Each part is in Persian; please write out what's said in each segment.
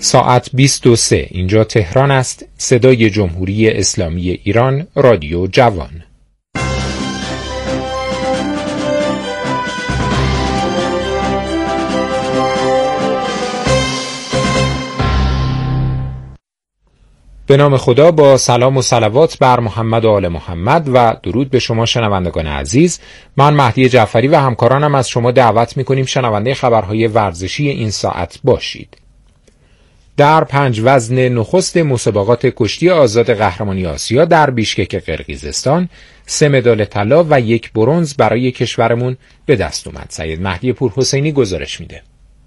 ساعت 23 اینجا تهران است. صدای جمهوری اسلامی ایران، رادیو جوان. به نام خدا، با سلام و صلوات بر محمد و آل محمد و درود به شما شنوندگان عزیز. من مهدی جعفری و همکارانم از شما دعوت می‌کنیم شنونده خبرهای ورزشی این ساعت باشید. در 5 وزن نخست مسابقات کشتی آزاد قهرمانی آسیا در بیشکک قرقیزستان 3 مدال طلا و 1 برنز برای کشورمون به دست اومد. سید مهدی پورحسینی گزارش میده.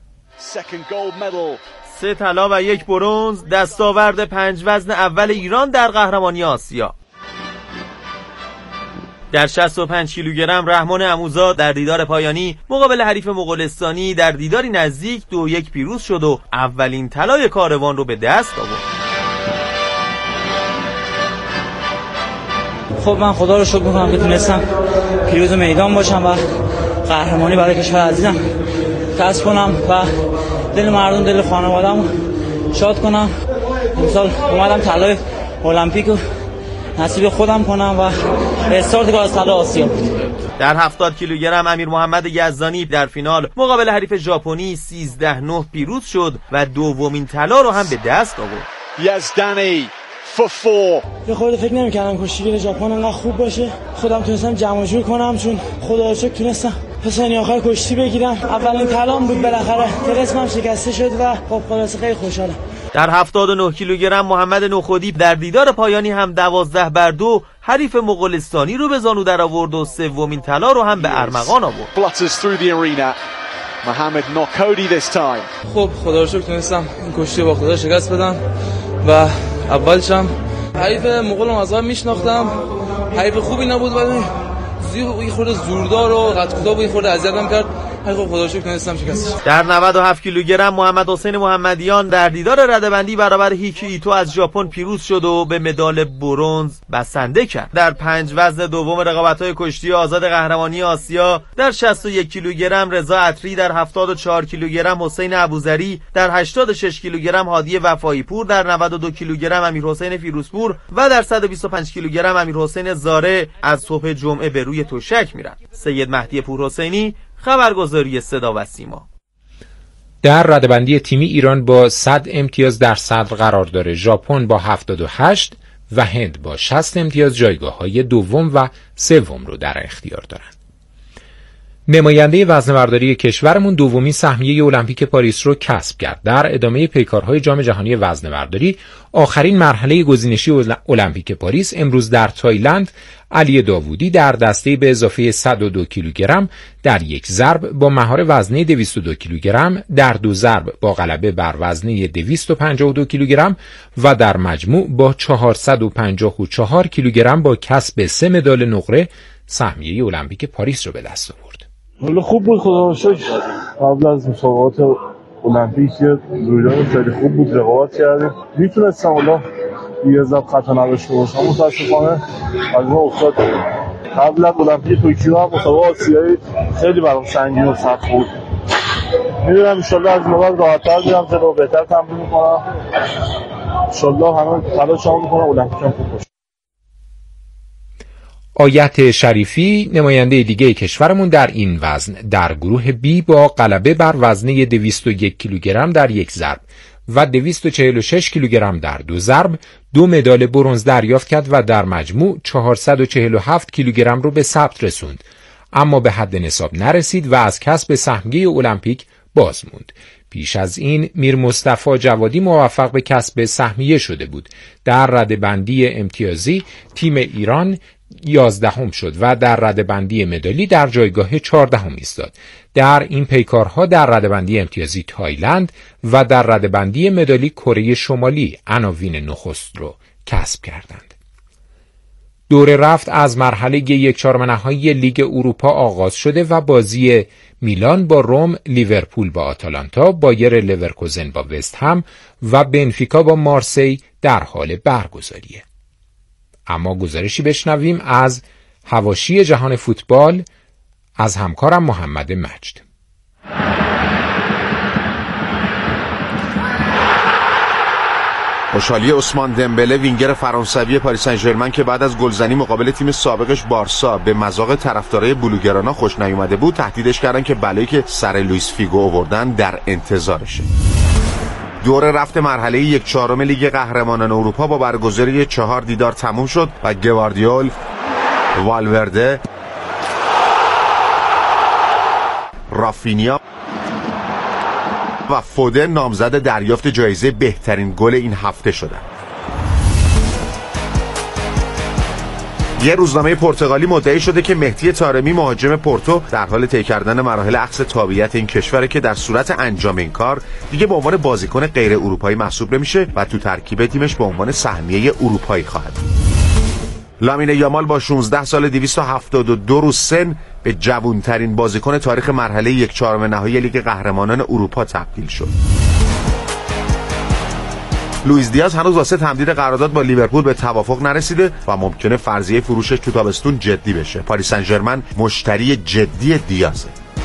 3 طلا و 1 برنز، دستاورد 5 وزن اول ایران در قهرمانی آسیا. در 65 کیلوگرم رحمان عموزاد در دیدار پایانی مقابل حریف مغولستانی در دیداری نزدیک 2-1 پیروز شد و اولین طلای کاروان رو به دست آورد. خب من خدا رو شکر میکنم که تونستم پیروز میدان باشم و قهرمانی برای کشور عزیزم کسب کنم و دل مردم، دل خانواده‌ام شاد کنم. امسال اومدم طلای المپیک رو نصیب خودم کنم و استارت از طلا آسیا بود. در 70 کیلوگرم امیر محمد یزدانی در فینال مقابل حریف ژاپنی 13-9 پیروز شد و دومین طلا رو هم به دست آورد. یزدانی for 4. یه خورده فکر نمی‌کردم کشتیگیر ژاپن انقدر خوب باشه. خودم تونستم جمع جور کنم چون خدا رو شکر تونستم پسانی آخر کشتی بگیرم. اولین طلام بود بالاخره. طلسمم شکسته شد و خب خلاص خیلی خوشحالم. در 79 کیلوگرم محمد نخودی در دیدار پایانی هم 12-2 حریف مغولستانی رو به زانو در آورد و سومین طلا رو هم به ارمغان آورد. خب خدا رو شکر تونستم این کشتی با خدا شکست بدم و اولشم حریف مغولم از قبل میشناختم، حریف خوبی نبود ولی یه خورده زوردار و قد کوتاه بود، یه خورده اذیتم کرد. خب خدا رو شکر تونستم شکستش. در 97 کیلوگرم محمد حسین محمدیان در دیدار رده‌بندی برابر هیکی ایتو از ژاپن پیروز شد و به مدال برنز بسنده کرد. در 5 وزن دوم رقابت‌های کشتی آزاد قهرمانی آسیا در 61 کیلوگرم رضا عطری، در 74 کیلوگرم حسین ابوذری، در 86 کیلوگرم هادی وفایی پور، در 92 کیلوگرم امیرحسین فیروزپور و در 125 کیلوگرم امیرحسین زاره از صبح جمعه به روی تشک میرن. سید مهدی پورحسینی، خبرگزاری صدا و سیما. در رده‌بندی تیمی ایران با 100 امتیاز در صدر قرار داره. ژاپن با 78 و هند با 60 امتیاز جایگاه‌های دوم و سوم رو در اختیار دارند. نماینده وزنه‌برداری کشورمون دومین سهمیه المپیک پاریس رو کسب کرد. در ادامه پیکارهای جام جهانی وزنه‌برداری آخرین مرحله گزینشی المپیک پاریس امروز در تایلند علی داوودی در دسته به اضافه 102 کیلوگرم در 1 ضرب با مهار وزنه 202 کیلوگرم، در 2 ضرب با غلبه بر وزنه 252 کیلوگرم و در مجموع با 454 کیلوگرم با کسب 3 مدال نقره سهمیه المپیک پاریس رو به دست آورد. حالا خوب بود خدا رو شکر. قبل از مسابقات المپیک رویداد خیلی خوب بود، رقابت کردیم. میتونستم حالا یه ضرب خطا نداشته باشم، متاسفانه از ما افتاد. قبل از المپیک توکیو هم مسابقات آسیایی خیلی برام سنگین و سخت بود. میدونم انشالله از این بعد راحت‌تر میرم جلو، بهتر تمرین میکنم. انشالله همه تلاشم میکنم المپیک هم خوب باشه. آیت شریفی نماینده دیگه کشورمون در این وزن در گروه بی با غلبه بر وزنه 201 کیلوگرم در 1 ضرب و 246 کیلوگرم در 2 ضرب 2 مدال برنز دریافت کرد و در مجموع 447 کیلوگرم رو به ثبت رسوند، اما به حد نصاب نرسید و از کسب سهمیه المپیک باز موند. پیش از این میر مصطفی جوادی موفق به کسب سهمیه شده بود. در رده‌بندی امتیازی تیم ایران 11 شد و در رده‌بندی مدالی در جایگاه 14 ایستاد. در این پیکارها در رده‌بندی امتیازی تایلند و در رده‌بندی مدالی کره شمالی عناوین نخست رو کسب کردند. دور رفت از مرحله 1/4 نهایی لیگ اروپا آغاز شده و بازی میلان با روم، لیورپول با آتالانتا، بایر لورکوزن با وست هم و بنفیکا با مارسی در حال برگزاریه. اما گزارشی بشنویم از حواشی جهان فوتبال از همکارم محمد مجد. خوشحالی عثمان دمبله وینگر فرانسوی پاریس سن ژرمن که بعد از گلزنی مقابل تیم سابقش بارسا به مذاق طرفدارای بلوگرانا خوش نیومده بود، تهدیدش کردن که بلایی که سر لوئیس فیگو آوردن در انتظارشه. دور رفت مرحله 1/4 لیگ قهرمانان اروپا با برگزاری 4 دیدار تموم شد و گواردیول، والورده، رافینیا و فودن نامزد دریافت جایزه بهترین گل این هفته شدند. یه روزنامه پرتغالی مدعی شده که مهدی طارمی مهاجم پورتو در حال طی کردن مراحل اخذ تابعیت این کشوره که در صورت انجام این کار دیگه به عنوان بازیکن غیر اروپایی محسوب نمیشه و تو ترکیب تیمش به عنوان سهمیه اروپایی خواهد. لامین یامال با 16 سال 272 روز سن به جوانترین بازیکن تاریخ مرحله 1/4 نهایی لیگ قهرمانان اروپا تبدیل شد. لوئیس دیاز هنوز واسه تمدید قرارداد با لیورپول به توافق نرسیده و ممکنه فرضیه فروشش تو تابستون جدی بشه. پاریس سن ژرمن مشتری جدی دیازه.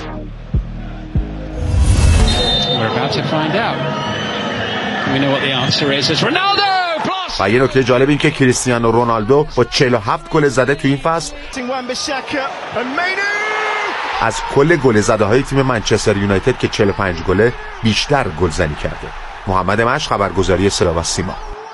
و یه نکته جالب این که کریستیانو رونالدو با 47 گل زده تو این فصل از کل گل زده های تیم منچستر یونایتد که 45 گله بیشتر گلزنی کرده. محمد مش، خبرگزاری صدا و سیما.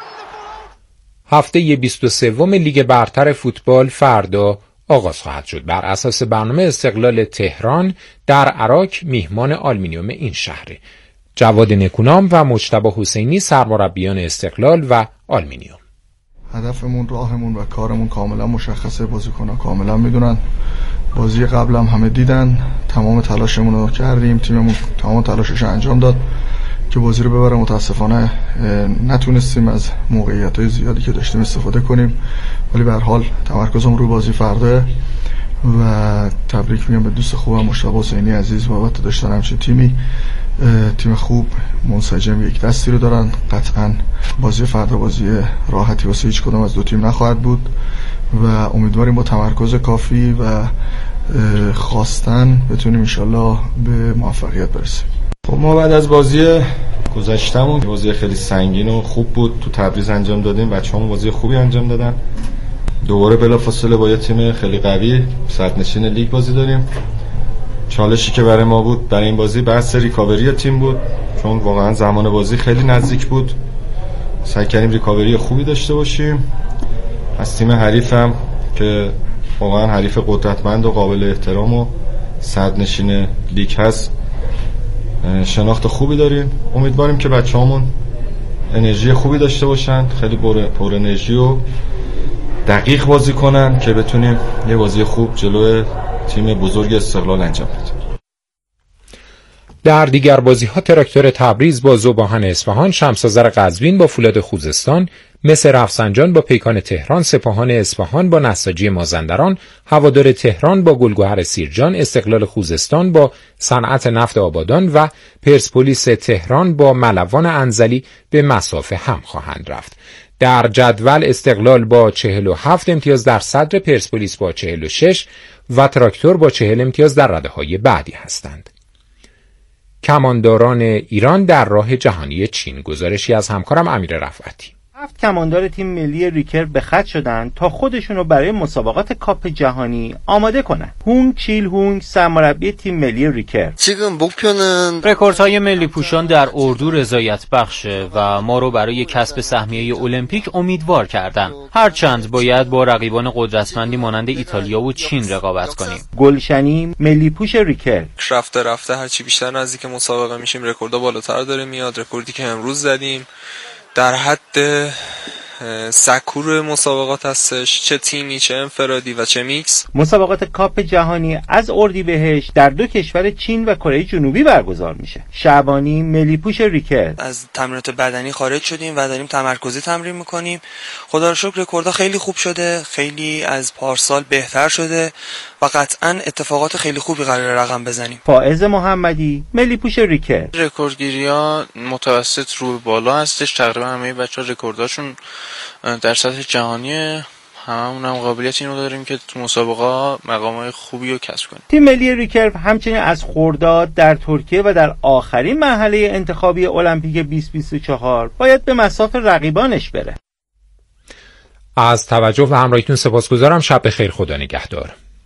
هفته 23 لیگ برتر فوتبال فردا آغاز خواهد شد. بر اساس برنامه استقلال تهران در عراق میهمان آلومینیوم این شهره. جواد نکونام و مجتبی حسینی سرمربیان استقلال و آلومینیوم. هدفمون، راهمون و کارمون کاملا مشخصه. بازیکن‌ها کاملا میدونن. بازی قبلم همه دیدن. تمام تلاشمون رو کردیم. تیممون تمام تلاشش انجام داد که بازی رو ببره. متاسفانه نتونستیم از موقعیت‌های زیادی که داشتیم استفاده کنیم، ولی به هر حال تمرکزم رو بازی فردا و تبریک میگم به دوست خوبم مجتبی حسینی عزیز بابت داشتن همچین تیمی. تیم خوب منسجم یک دستی رو دارن. قطعا بازی فردا بازی راحتی واسه هیچ کدوم از دو تیم نخواهد بود و امیدواریم با تمرکز کافی و خواستن بتونیم انشالله به موفقیت برسیم. خب ما بعد از بازی گذشتمون بازی خیلی سنگین و خوب بود تو تبریز انجام دادیم. بچه‌ها بازی خوبی انجام دادن. دوباره بلافاصله با یه تیم خیلی قوی صدرنشین لیگ بازی داریم. چالشی که برای ما بود برای این بازی بحث ریکاوری تیم بود، چون واقعا زمان بازی خیلی نزدیک بود. سعی کردیم ریکاوری خوبی داشته باشیم. از تیم حریفم که واقعا حریف قدرتمند و قابل احترام و صدرنشین لیگ هست شناخت خوبی داریم. امیدواریم که بچه‌هامون انرژی خوبی داشته باشن، خیلی پر انرژی و دقیق بازی کنن که بتونیم یه بازی خوب جلوی تیم بزرگ استقلال انجام بدیم. در دیگر بازی‌ها تراکتور تبریز با ذوباهن اصفهان، شمس‌آذر قزوین با فولاد خوزستان، مس رفسنجان با پیکان تهران، سپاهان اصفهان با نساجی مازندران، هوادار تهران با گلگهر سیرجان، استقلال خوزستان با صنعت نفت آبادان و پرسپولیس تهران با ملوان انزلی به مسافه هم خواهند رفت. در جدول استقلال با 47 امتیاز در صدر، پرسپولیس با 46 و تراکتور با 40 امتیاز در رده‌های بعدی هستند. کمانداران ایران در راه جهانی چین. گزارشی از همکارم امیر رفعتی. 7 کماندار تیم ملی ریکر به خط شدن تا خودشون رو برای مسابقات کاپ جهانی آماده کنن. هونگ چیل هونگ سرمربی تیم ملی ریکر: رکوردهای ملی پوشان در اردو رضایت بخشه و ما رو برای کسب سهمیه المپیک امیدوار کردن. هرچند باید با رقیبان قدرتمندی مانند ایتالیا و چین رقابت کنیم. گلشنی ملی پوش ریکر: رفته هرچی بیشتر نزدیک مسابقه میشیم رکوردها بالاتر داره میاد. رکوردی که امروز زدیم در حد سکور مسابقات هستش، چه تیمی چه انفرادی و چه میکس. مسابقات کاپ جهانی از اردیبهشت در 2 کشور چین و کره جنوبی برگزار میشه. شعبانی ملی پوش ریکر: از تمرینات بدنی خارج شدیم و داریم تمرکزی تمرین میکنیم. خدا رو شکر رکوردها خیلی خوب شده، خیلی از پارسال بهتر شده و قطعا اتفاقات خیلی خوبی قراره رقم بزنیم. فائز محمدی ملی پوش ریکر: رکوردگیری‌ها متوسط رو بالا هستش. تقریبا همه بچه‌ها رکورداشون در سطح جهانی هممون قابلیت اینو داریم که تو مسابقات مقامات خوبی رو کسب کنیم. تیم ملی ریکرو همچنین از خرداد در ترکیه و در آخرین مرحله انتخابی المپیک 2024 باید به مصاف رقیبانش بره. از توجه و همراهیتون سپاسگزارم. شب بخیر، خدا نگهدار.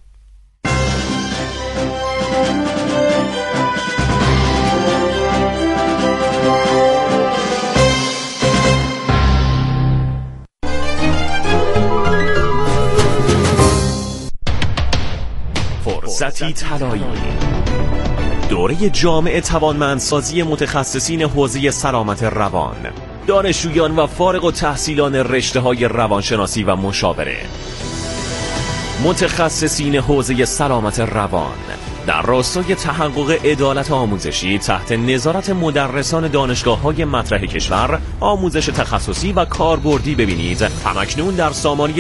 فرصتی طلایی، دوره جامع توانمندسازی متخصصین حوزه سلامت روان، دانشجویان و فارغ التحصیلان رشته‌های روانشناسی و مشاوره، متخصصین حوزه سلامت روان در راستای تحقق عدالت آموزشی تحت نظارت مدرسان دانشگاه‌های مطرح کشور. آموزش تخصصی و کاربردی ببینید همکنون در سامانه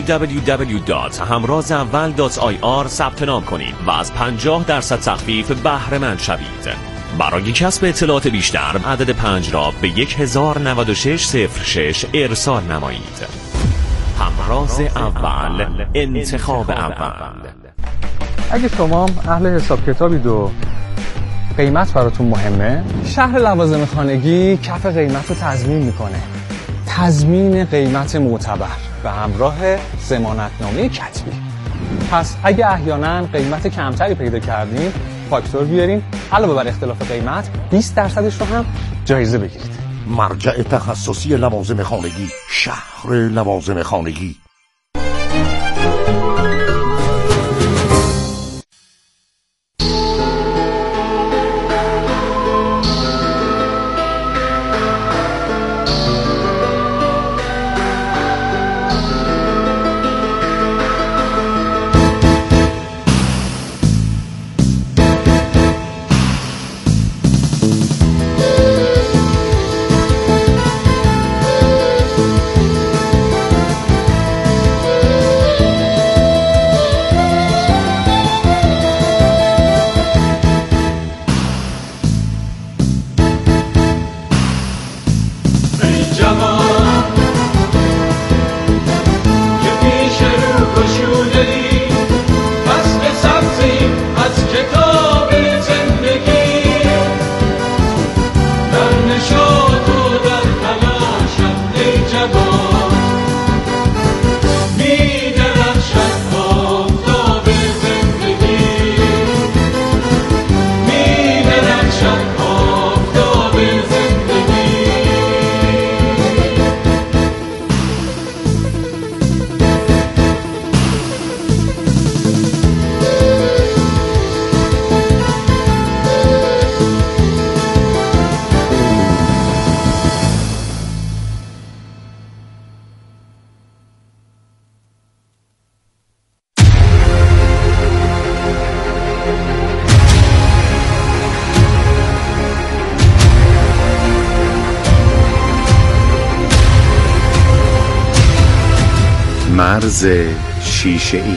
www.hamrazawal.ir ثبت نام کنید و از 50% تخفیف بهره مند شوید. برای کسب اطلاعات بیشتر عدد 5 را به 109606 ارسال نمایید. همراز اول، انتخاب اول. اگه شما اهل حساب کتابید و قیمت براتون مهمه، شهر لوازم خانگی کف قیمت رو تضمین میکنه. تضمین قیمت معتبر به همراه ضمانتنامه کتبی. پس اگه احیانا قیمت کمتری پیدا کردین، فاکتور بیارین، علاوه بر اختلاف قیمت 20% رو هم جایزه بگیرید. مرجع تخصصی لوازم خانگی، شهر لوازم خانگی. مرز شیشه‌ای.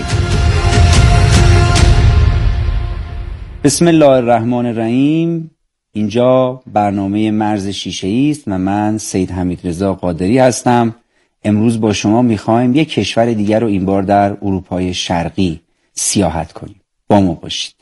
بسم الله الرحمن الرحیم. اینجا برنامه مرز شیشه‌ای است و من سید حمیدرضا قادری هستم. امروز با شما میخوایم یک کشور دیگر رو این بار در اروپای شرقی سیاحت کنیم. با ما باشید.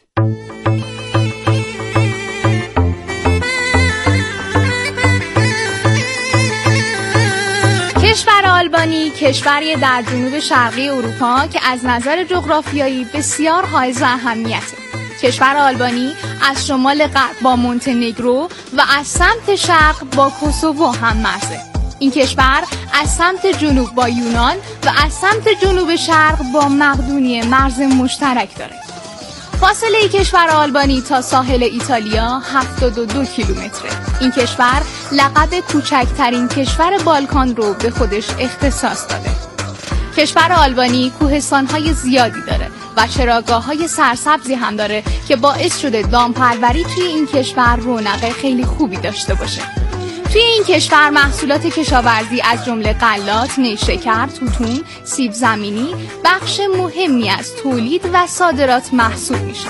کشور آلبانی کشوری در جنوب شرقی اروپا که از نظر جغرافیایی بسیار حائز اهمیته. کشور آلبانی از شمال غرب با مونتنگرو و از سمت شرق با کوسوو هم مرزه. این کشور از سمت جنوب با یونان و از سمت جنوب شرق با مقدونیه مرز مشترک داره. فاصله کشور آلبانی تا ساحل ایتالیا 72 کیلومتره. این کشور لقب کوچکترین کشور بالکان رو به خودش اختصاص داده. کشور آلبانی کوهستان‌های زیادی داره و چراگاه‌های سرسبزی هم داره که باعث شده دامپروری توی این کشور رونق خیلی خوبی داشته باشه. توی این کشور محصولات کشاورزی از جمله غلات، نیشکر، توتون، سیب زمینی بخش مهمی از تولید و صادرات محسوب میشه.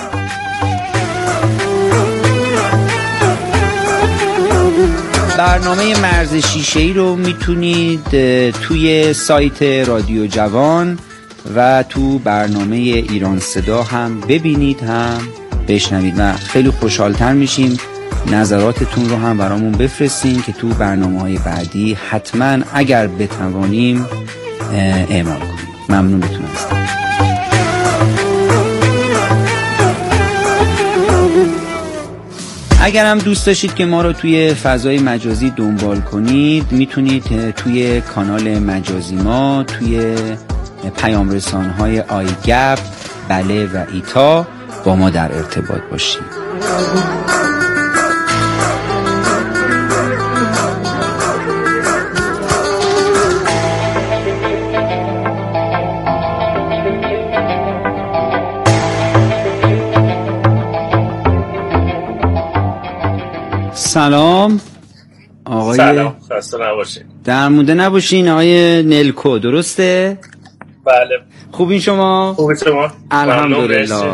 برنامه مرز شیشه‌ای رو میتونید توی سایت رادیو جوان و تو برنامه ایران صدا هم ببینید، هم بشنوید و خیلی خوشحالتر میشیم نظراتتون رو هم برامون بفرستین که تو برنامه‌های بعدی حتما اگر بتوانیم اعمال کنیم. ممنونتون هستم. اگر هم دوست داشتید که ما رو توی فضای مجازی دنبال کنید، میتونید توی کانال مجازی ما توی پیام رسان‌های آیگپ، بله و ایتا با ما در ارتباط باشید. سلام آقای. سلام، خسته نباشین. درمونده نباشین آقای نلکو، درسته؟ بله. خوبین شما؟ خوبی شما؟ الحمدلله.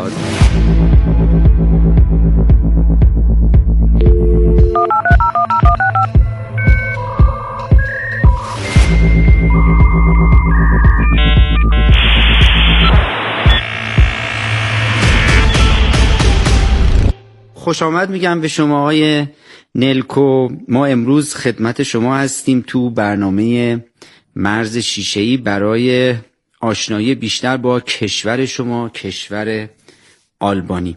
خوش آمد میگم به شما آقای نلکو. ما امروز خدمت شما هستیم تو برنامه مرز شیشه‌ای برای آشنایی بیشتر با کشور شما، کشور آلبانی.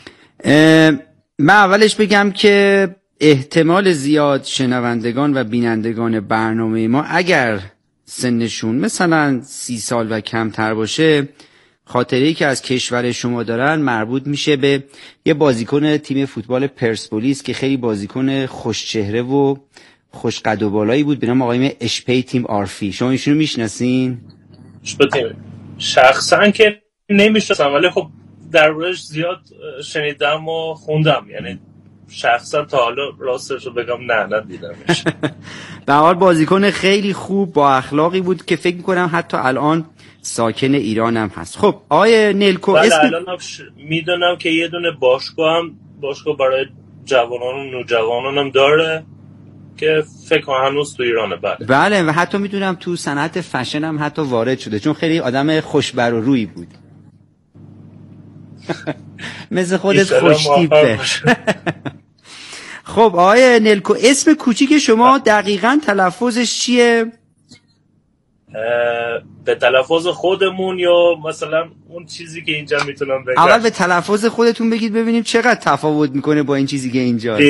من اولش بگم که احتمال زیاد شنوندگان و بینندگان برنامه ما اگر سنشون مثلا 30 سال و کمتر باشه، خاطره‌ای که از کشور شما دارن مربوط میشه به یه بازیکن تیم فوتبال پرسپولیس که خیلی بازیکن خوشچهره و خوش قد و بالایی بود به نام آقای اشپی تیم آرفی. شما ایشونو میشناسین؟ شخصا که نمیشناسم، ولی خب در موردش زیاد شنیدم و خوندم، یعنی شخصا تا حالا راستش رو بگم نه دیدمش. به هر حال بازیکن خیلی خوب با اخلاقی بود که فکر میکنم حتی الان ساکن ایران هم هست. خب آقای نلکو الان میدونم که یه دونه باشگاه برای جوانان و نوجوانان هم داره که فکر کنم هنوز تو ایرانه. بله و حتی میدونم تو صنعت فشن هم حتی وارد شده، چون خیلی آدم خوشبر و روی بود. مثل خودت خوشتیپه. خب آقای نلکو، اسم کوچیک شما دقیقاً تلفظش چیه؟ به تلفظ خودمون یا مثلا اون چیزی که اینجا میتونم بگم؟ اول به تلفظ خودتون بگید ببینیم چقدر تفاوت میکنه با این چیزی که اینجاست.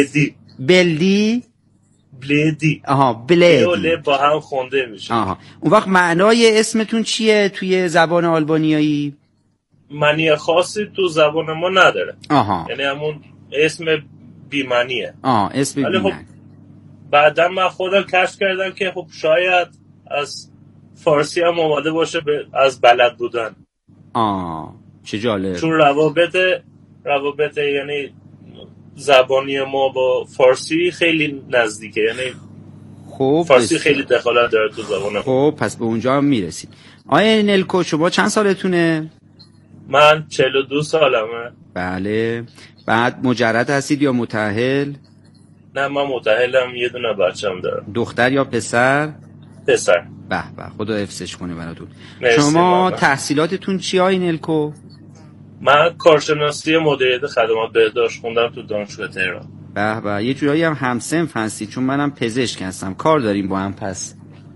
بلیدی. آها، بلیدی. با هم خونده میشه. آها. اون وقت معنای اسمتون چیه توی زبان آلبانیایی؟ معنی خاصی تو زبان ما نداره. آها. یعنی همون اسم بی‌معنیه. اسم بی‌معنی. خب بعدا من خودم کشف کردم که خب شاید از فارسی هم اومده باشه از بلد بودن. چه جالب. چون روابط یعنی زبانی ما با فارسی خیلی نزدیکه، یعنی خب فارسی خیلی دخالت داره تو زبان ما. خب پس به اونجا هم میرسید. آقای نلکو شما چند سالتونه؟ من 42 سالمه. بله. بعد مجرد هستید یا متأهل؟ نه من متأهلم، یه دونه بچه‌م دارم. دختر یا پسر؟ پسر. به خدا حفظش کنه براتون. شما تحصیلاتتون چی آقای نلکو؟ من کارشناسی مدیریت خدمات بهداشت خوندم تو دانشگاه تهران. به یه جورایی هم همسنف هستی، چون منم پزشک هستم، کار داریم با هم پس.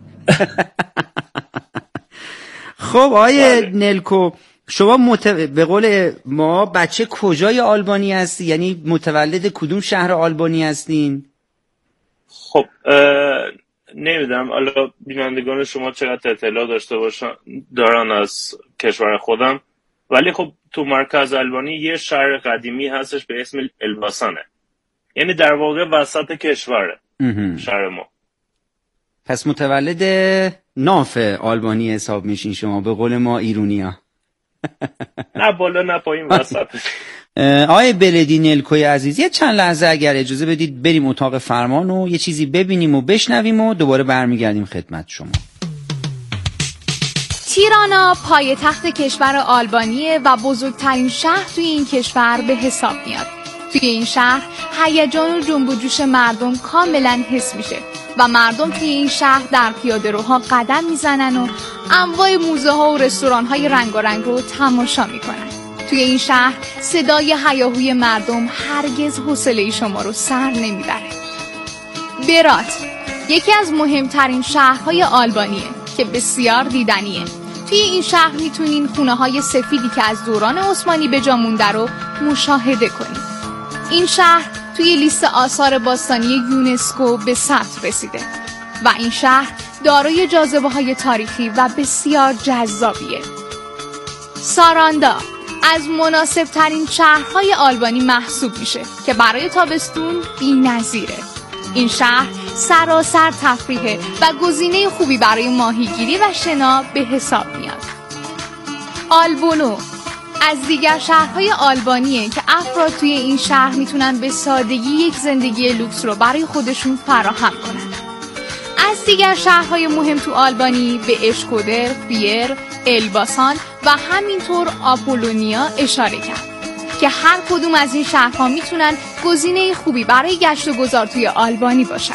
خب آقای نلکو شما به قول ما بچه کجای آلبانی هستی؟ یعنی متولد کدوم شهر آلبانی هستین؟ خب نمیدونم حالا بینندگان شما چقدر اطلاع دارن از کشور خودم، ولی خب تو مرکز آلبانی یه شهر قدیمی هستش به اسم الباسانه، یعنی در واقع وسط کشوره شهر ما. پس متولد ناف آلبانی حساب میشین شما به قول ما ایرونیا. نه بالا نه پایین وسط. آقای بلدی نلکوی عزیز یه چند لحظه اگر اجازه بدید بریم اتاق فرمان و یه چیزی ببینیم و بشنویم و دوباره برمیگردیم خدمت شما. تیرانا پایتخت کشور آلبانیه و بزرگترین شهر توی این کشور به حساب میاد. توی این شهر هیجان و جنب و جوش مردم کاملا حس میشه و مردم توی این شهر در پیاده‌روها قدم میزنن و انواع موزه ها و رستوران های رنگارنگ رو تماشا میکنن. توی این شهر صدای هیاهوی مردم هرگز حوصله شما رو سر نمیبره. برات یکی از مهمترین شهرهای آلبانیه که بسیار دیدنیه. توی این شهر میتونین خونه های سفیدی که از دوران عثمانی به جا مونده رو مشاهده کنید. این شهر توی لیست آثار باستانی یونسکو به ثبت رسیده و این شهر دارای جاذبه‌های تاریخی و بسیار جذابیه. ساراندا از مناسب ترین شهرهای آلبانی محسوب میشه که برای تابستون بی‌نظیره. این شهر سراسر تفریحه و گزینه خوبی برای ماهیگیری و شنا به حساب میاد. آلبونو از دیگر شهرهای آلبانیه که افراد توی این شهر میتونن به سادگی یک زندگی لوکس رو برای خودشون فراهم کنن. از دیگر شهرهای مهم تو آلبانی به اشکودر، فیر، الباسان و همینطور آپولونیا اشاره کرد که هر کدوم از این شهرها میتونن گزینه خوبی برای گشت و گذار توی آلبانی باشن.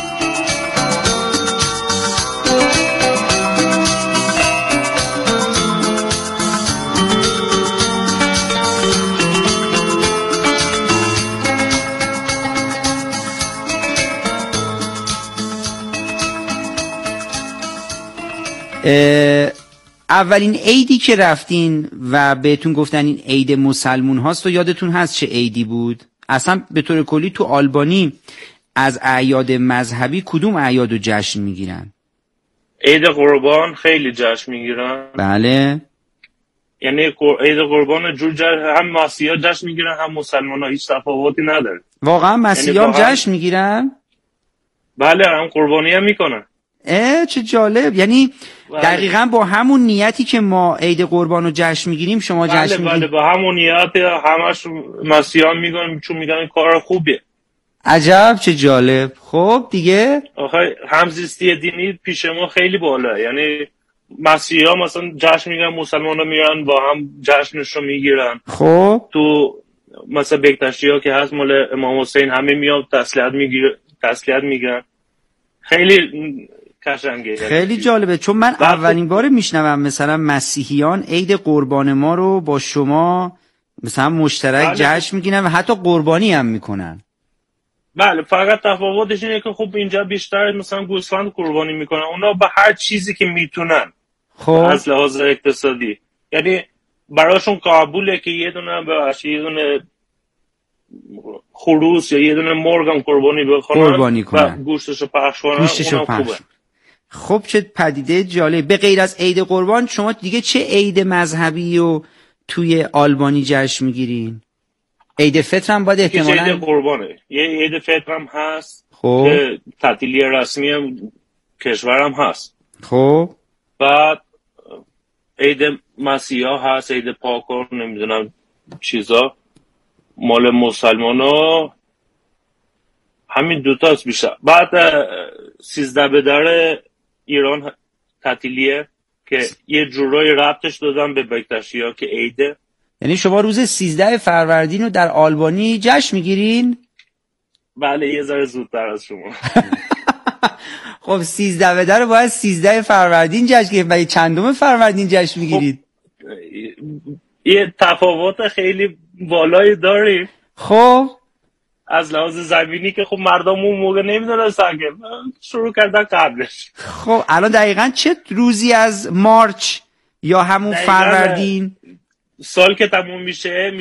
اولین عیدی که رفتین و بهتون گفتن این عید مسلمون هاست و یادتون هست چه عیدی بود؟ اصلا به طور کلی تو آلبانی از اعیاد مذهبی کدوم اعیاد رو جشن میگیرن؟ عید قربان خیلی جشن میگیرن. بله، یعنی عید قربان هم مسیحا جشن میگیرن هم مسلمان ها، هیچ تفاوتی نداره. واقعا مسیحا هم جشن میگیرن؟ بله، هم قربانی هم میکنن. چه جالب. یعنی دقیقاً با همون نیتی که ما عید قربان رو جشن میگیریم شما جشن میگیرید؟ بله، با همون نیت همش مسیحا میگن، چون میگن کار خوبیه. عجب، چه جالب. خب دیگه آخه همزیستی دینی پیش ما خیلی بالا، یعنی مسیحا مثلا جشن میگن، مسلمانا میرن با هم جشنش رو میگیرن. خب تو مثلا بکتشی ها که هست مال امام حسین همه میاد تسلیت میگن. خیلی قشنگه، خیلی جالبه، چون من اولین بار میشنوم مثلا مسیحیان عید قربان ما رو با شما مثلا مشترک جشن میگیرن و حتی قربانی هم میکنن. بله، فقط تفاوتش اینه که خب اینجا بیشتر مثلا گوسفند قربانی میکنن، اونا با هر چیزی که میتونن. خب از لحاظ اقتصادی یعنی براشون قبوله که یه دونه خروس یا یه دونه مرغ هم قربانی کنن و گوشتشو پخش کنن. خب چه پدیده جالب. به غیر از عید قربان شما دیگه چه عید مذهبی رو توی آلبانی جشن میگیرین؟ عید فطر هم باید احتمالاً عید قربانه، یه عید فطر هم هست. خب که تعطیلی رسمی هم کشورم هست. خب بعد عید مسیحا هست، عید پاکر، نمیدونم چیزا. مال مسلمانا همین دوتاست بیشتر. بعد 13 بدر ایران تعطیلیه که یه جورایی ربطش دادن به بکتشی ها که عیده. یعنی شما روز 13 فروردین رو در آلبانی جشن میگیرین؟ بله، یه ذره زودتر از شما. خب 13 بدر رو باید 13 فروردین جشن گیرید. ولی چندم فروردین جشن میگیرید؟ یه تفاوت خیلی بالایی داریم. خب از لحاظ زمینی که خب مردم اون موقع نمیدونستن که شروع کردن قبلش. خب الان دقیقاً چه روزی از مارچ یا همون فروردین سال که تموم میشه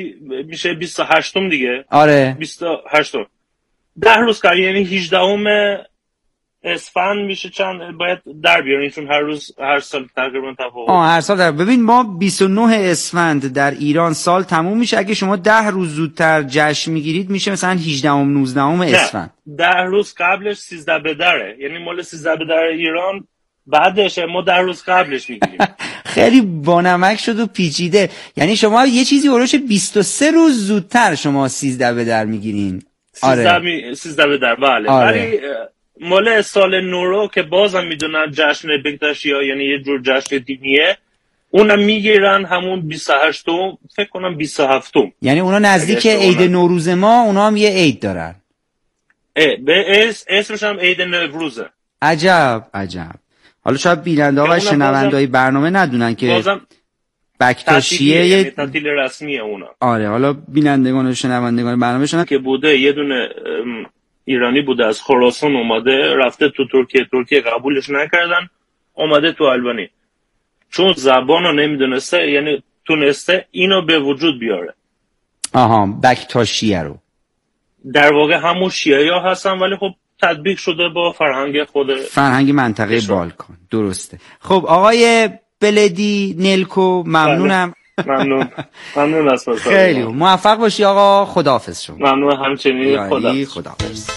28م دیگه. آره 28م 10 روز کار، یعنی 18 اسفند میشه چند باید در بیارین، چون هر سال تقریبا تفاوت. هر سال در. ببین ما 29 اسفند در ایران سال تموم میشه، اگه شما 10 روز زودتر جشن میگیرید میشه مثلا 18 19 اسفند. 10 روز قبلش 13 بدره، یعنی مال 13 بدر ایران بعدش ما 10 روز قبلش میگیریم. خیلی بانمک شد و پیچیده. یعنی شما یه چیزی هولوش 23 روز زودتر شما 13 بدر میگیرین. 13 بدر بله. ولی مال سال نورو که بازم میدونن جشن بکتشی ها، یعنی یه جور جشن دینیه، اونم میگیرن همون 28 فکر کنم 27. یعنی اونا نزدیک عید نوروز ما اونا هم یه عید دارن. به اسمش هم عید نوروزه. عجب. حالا شاید بیننده ها و شنونده های برنامه ندونن که بکتاشیه یه تعطیل رسمیه اونا. آره حالا بینندگان و شنوندگان برنامه شدن که بوده یه دونه ایرانی بوده از خراسان اومده رفته تو ترکیه قبولش نکردن، اومده تو آلبانی، چون زبانو نمیدونسته یعنی تونسته اینو به وجود بیاره. بکتاشیه رو در واقع همون شیعه ها هستن ولی خب تطبیق شده با فرهنگ منطقه بالکان. درسته. خب آقای بلدی نلکو ممنونم. ممنون از خیلی موفق باشی آقا. خداحافظ شما. ممنون همچنین. خداحافظ.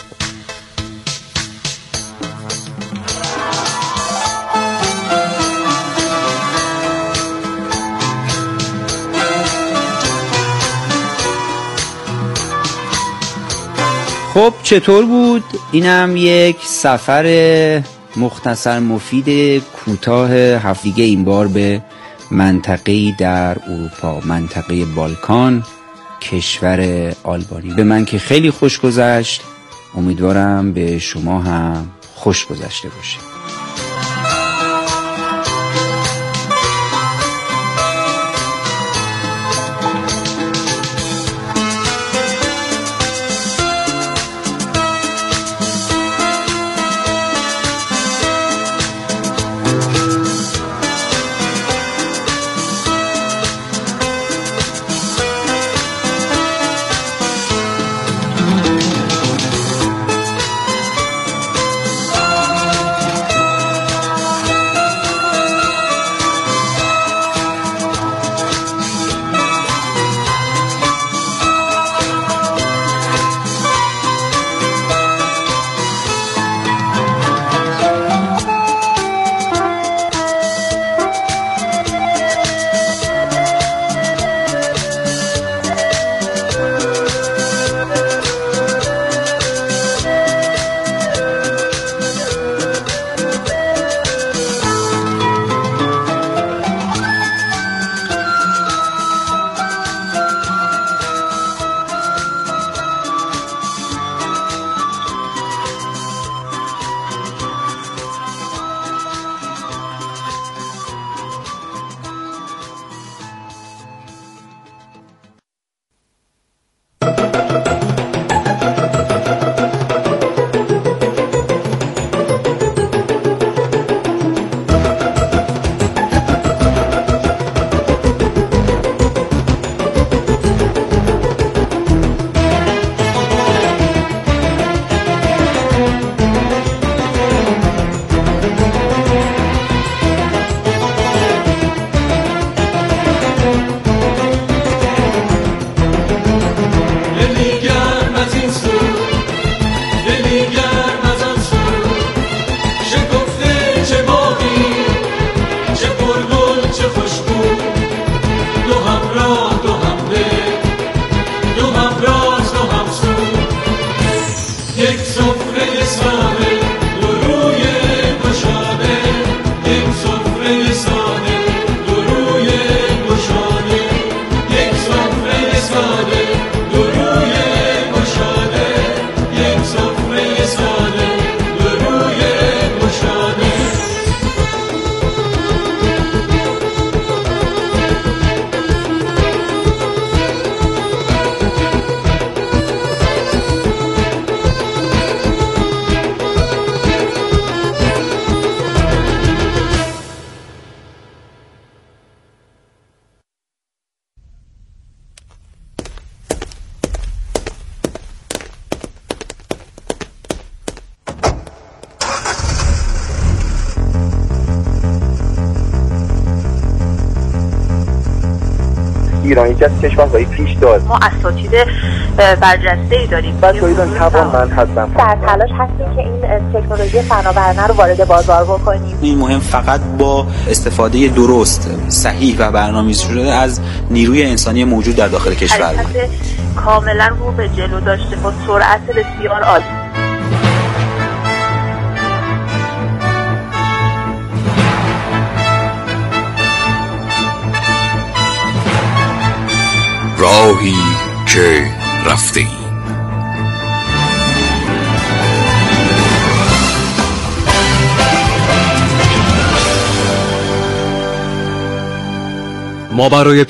خب چطور بود؟ اینم یک سفر مختصر مفید کوتاه هفتگی این بار به منطقه‌ای در اروپا، منطقه بالکان، کشور آلبانی. به من که خیلی خوش گذشت، امیدوارم به شما هم خوش گذشته باشه. ایران یکی از کشورهای پیشدار، ما اساتید برجسته‌ای داریم، بچه‌ها توانمند هستن، در تلاش هستیم که این تکنولوژی فناورانه رو وارد بازار بکنیم. این مهم فقط با استفاده درست، صحیح و برنامه‌ریزی شده از نیروی انسانی موجود در داخل کشور حرکت کاملا رو به جلو داشته با سرعت بسیار عالی. راهی که رفته ای. ما برای